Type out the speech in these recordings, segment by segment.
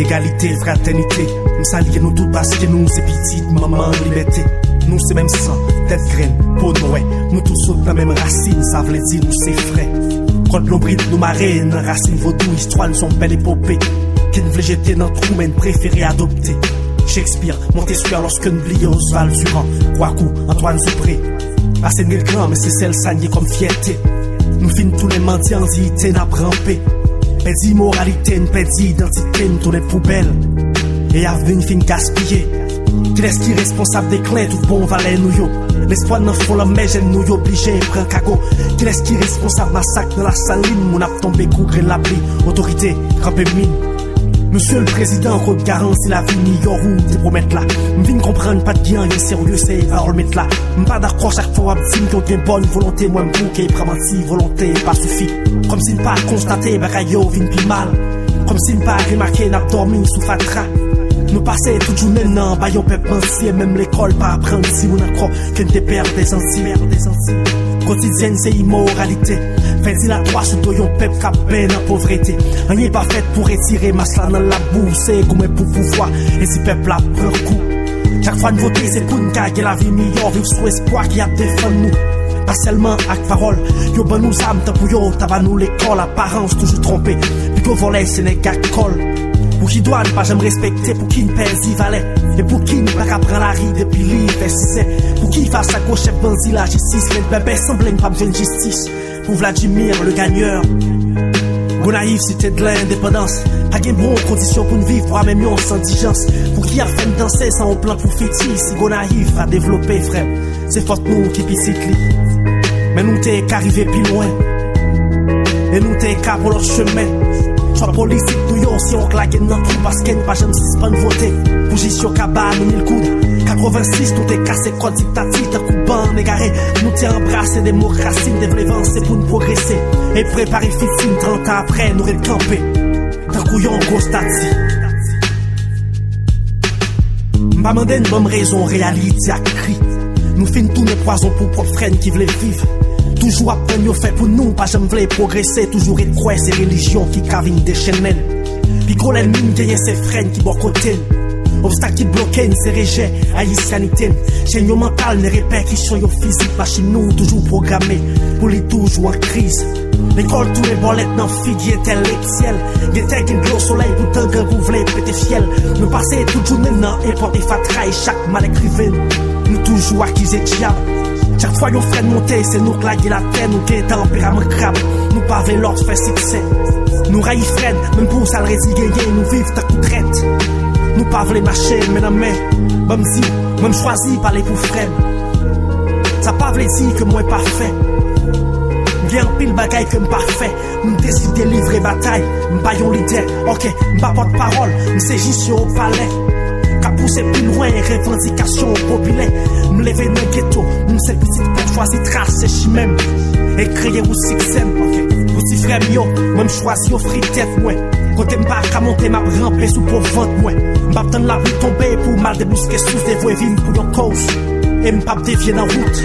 égalité, fraternité. Nous saluons nous tous parce que nous c'est petite maman liberté. Nous c'est même sang, tête graine, peau noire. Nous tous sommes dans la même racine, ça veut dire nous c'est frais. Contre l'ombril nous marraine, racine vaudou, histoire nous sont belles épopées. Qui nous voulait jeter notre trou, mais nous préféré adopter. Shakespeare, Montesquieu lorsque nous oublions Oswald Durand, Kouakou, Antoine Dupré. Assez de grand, mais c'est celle sagnée comme fierté. Nous finissons tous les mendiantités, n'a rampé. Pèdi moralité, nous pèdi identité, nous tournons poubelles. Et avenir fin gaspillé. Qui est-ce qui est responsable des clés, tout bon valet nous yo. L'espoir n'en faut l'homme, mais j'aime nous y obligé, prend cago. Qui est-ce qui est responsable massacre dans la saline, mon a tombé couvrir l'abri. Autorité, campé mine. Monsieur le président, qu'on garantit la vie, ni yon roue, te promettre là. M'vin comprendre pas de bien, y'a sérieux, c'est à le mettre là. M'pas d'accord chaque fois, m'time qu'on a une bonne volonté, moi m'bouquet, pramanti, volonté, pas suffit. Comme si m'pas constaté, bagayo, vin pi mal. Comme si m'pas remarqué, n'a dormi sous fatra. Nous passer toute journée, non, bayon pep mensier, même l'école, pas apprendre si on a croit qu'un des pères des Antilles. Quotidienne, c'est immoralité. Fais-y la trois sous ton pep capé dans pauvreté. Rien pas fait pour retirer ma slan dans la boue, c'est comme pour pouvoir. Et si peuple la prend coup. Chaque fois nous voter, c'est pour nous gagner la vie meilleure, vivre sous espoir qui a défendu nous. Pas seulement avec parole, yo ben nous âmes, tant pour yo, t'as nous l'école, apparence toujours trompée. Puis qu'on volait, c'est les gars colle. Pour qui doit ne pas jamais respecter, pour qui ne pèse y valait. Et pour qui ne pas prendre la ride depuis l'île, pour qui face à gauche chef bandit la justice, les bébés semblent pas besoin de justice. Pour Vladimir le gagneur, Gonaïf c'était de l'indépendance. Pas de bonnes conditions pour nous vivre, pour même yon sans digence. Pour qui a fait danser sans un plan pour fêter, si Gonaïf a développé frère, c'est forte nous qui piscite li. Mais nous t'es qu'arrivé plus loin, et nous t'es qu'à pour leur chemin. Soit politique nous yon si on claque dans tout parce qu'elle pas jamais suspend voter. Position cabane, nous mille coudes. 86, tout est cassé, code dictatif, d'un coup ban, égaré. Nous t'es embrassé, démocratie, développement, c'est pour nous progresser. Et préparer fitine, 30 ans après, nous récamper. D'un coup yon constati. M'a mandé une bonne raison, réalité à cri. Nous finissons tous les poisons pour propres frères qui veulent vivre. Toujours apprendre au fait pour nous, pas jamais voulu progresser. Toujours être croix, ces religions qui cavent des chaînes. Puis qu'on l'aime, gagne ses frères qui bon côté. Obstacle qui bloquent, c'est rejet, haïtianité. Chaîne mental, les répercussions yo physique, pas chez nous, toujours programmé. Pour les toujours en crise. L'école, tous les bolettes dans figuier intellectuel. Des têtes qui glissent au soleil, pour tant que vous voulez péter fiel. Nous passer toute journée dans importer fatra et chaque mal écrivain. Nous toujours accusés de diable. Chaque fois yon frère monter, c'est nous claguer la terre, nous qui est tempérament crabe. Nous pas veulent l'ordre faire succès. Nous raïs Fred, même pour ça le résigner, nous vivons ta coup traite. Nous pas voulons marcher, mais non mais, même si, même choisi parler pour Fred. Ça pas veut dire que moi parfait. Bien pile bagaille que m'parfait. Nous décide de livrer bataille, m'pas yon leader, ok, m'pas porte-parole, m'sais juste au palais. Qu'à pousser plus loin, revendication populaire. M'lever dans le ghetto, m'sais petite pète choisi tracer chi même. Et créer ou succès, ok. Pour si frère yo, même choisi offrir tête, moi. Côté m'pas qu'à monter, m'a ramper sous pour vente, moi. M'pas t'en la vie tomber pour mal débusquer sous des voies vignes pour yon cause. Et m'pas dévier dans route.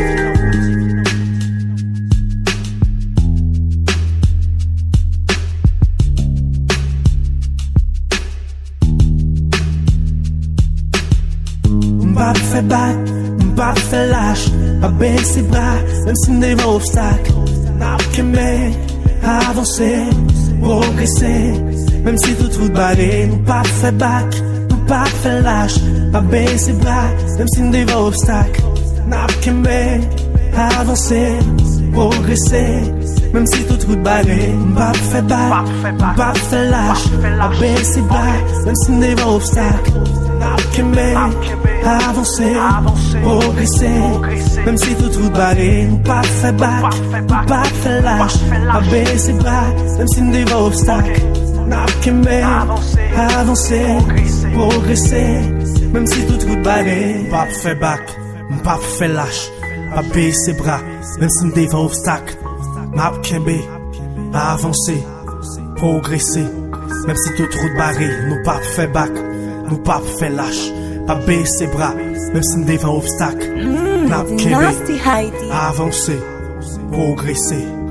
M'pas fait back, m'pas fait lâche, pas baisser bras, même si des obstacles. N'a qu'aimer, avancer, progresser, même si tout route barrée. Nous pas fait back, nous pas fait lâche, pas baisser bras, même si des obstacles. N'a qu'aimer, avancer, progresser, même si tout route barrée. M'pas fait back, m'pas fait lâche, pas baisser bras, même si des obstacles. N'a qu'aimer, avancer, progresser, même si tout route barrée. Nous pas fait back, nous pas fait lâche, pas baisser bras, même si des obstacles. N'a qu'aimer, avancer, progresser, même si tout route barrée. Nous pas fait back, nous pas fait lâche, pas baisser bras, même si des obstacles. N'a qu'aimer, avancer, progresser, même si tout route barrée. Nous pas fait back, nous pas fait lâche, pas baisser bras, même si nous devons obstacle. N'a qu'aimer, avancer, progresser.